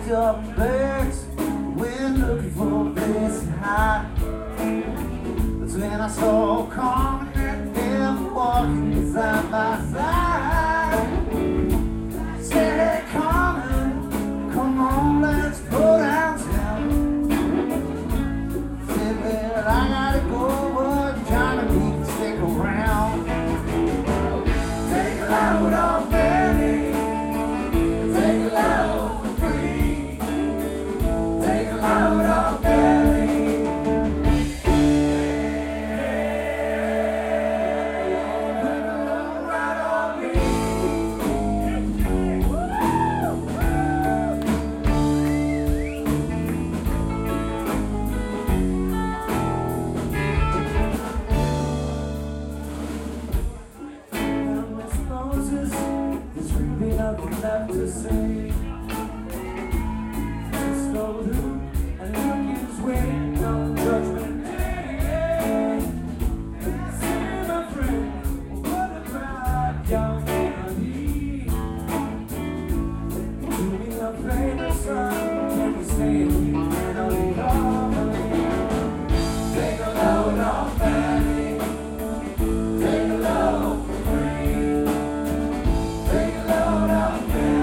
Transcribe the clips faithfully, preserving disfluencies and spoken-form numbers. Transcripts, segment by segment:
picked up birds, went looking for a place to hide. That's when I saw Carmen and him walking side by side. Said, hey Carmen, come on, let's go downtown. Said, well, I gotta go, but Johnny B can stick around. Take a load off Benny, take a load for free. Take a load off Benny. Nothing left to say. Just go through and look his way on Judgment Day. Say, my friend, what about young Andy? Do me a favor, son, can you stay with me and I'll leave harmony? Take a load off Andy, take a load for free. Take a load off.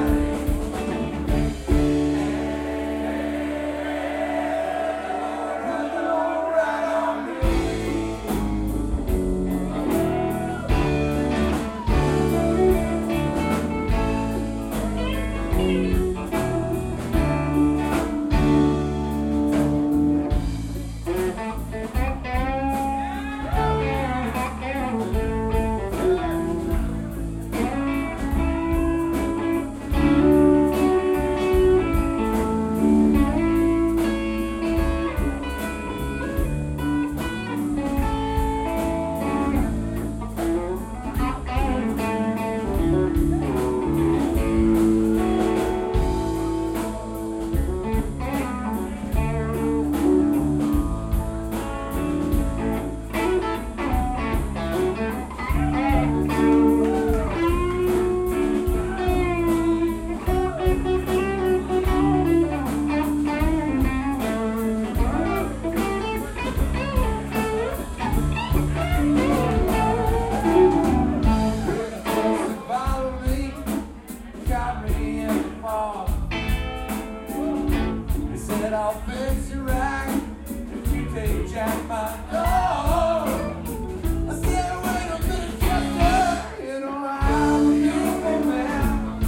I'll fix you right if you take Jack my dog. I said, wait a minute, Chester, you know I'm a beautiful man.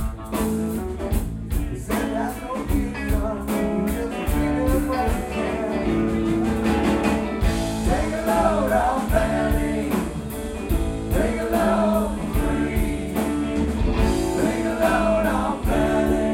He said, that's no beauty, son, just treat it like you can. Take a load off Benny, take a load for free. Take a load off Benny.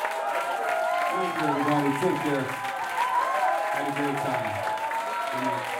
Thank you, everybody. Take care. Have a great time. Good night.